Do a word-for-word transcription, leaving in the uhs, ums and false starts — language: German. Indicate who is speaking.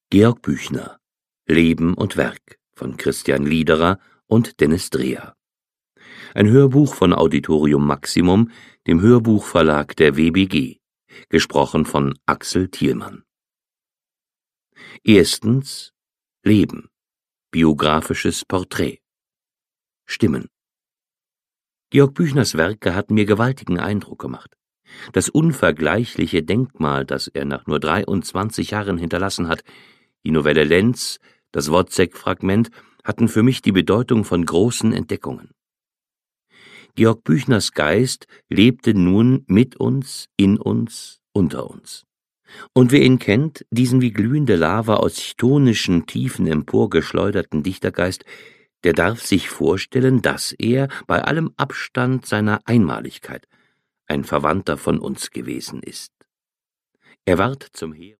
Speaker 1: Georg Büchner Leben und Werk von Christian Liederer und Dennis Dreher. Ein Hörbuch von Auditorium Maximum, dem Hörbuchverlag der W B G, gesprochen von Axel Thielmann. Erstens Leben. Biografisches Porträt. Stimmen. Georg Büchners Werke hatten mir gewaltigen Eindruck gemacht. Das unvergleichliche Denkmal, das er nach nur dreiundzwanzig Jahren hinterlassen hat, die Novelle Lenz, das Wozzeck-Fragment, hatten für mich die Bedeutung von großen Entdeckungen. Georg Büchners Geist lebte nun mit uns, in uns, unter uns. Und wer ihn kennt, diesen wie glühende Lava aus chthonischen Tiefen emporgeschleuderten Dichtergeist, der darf sich vorstellen, dass er, bei allem Abstand seiner Einmaligkeit, ein Verwandter von uns gewesen ist. Er ward zum Heer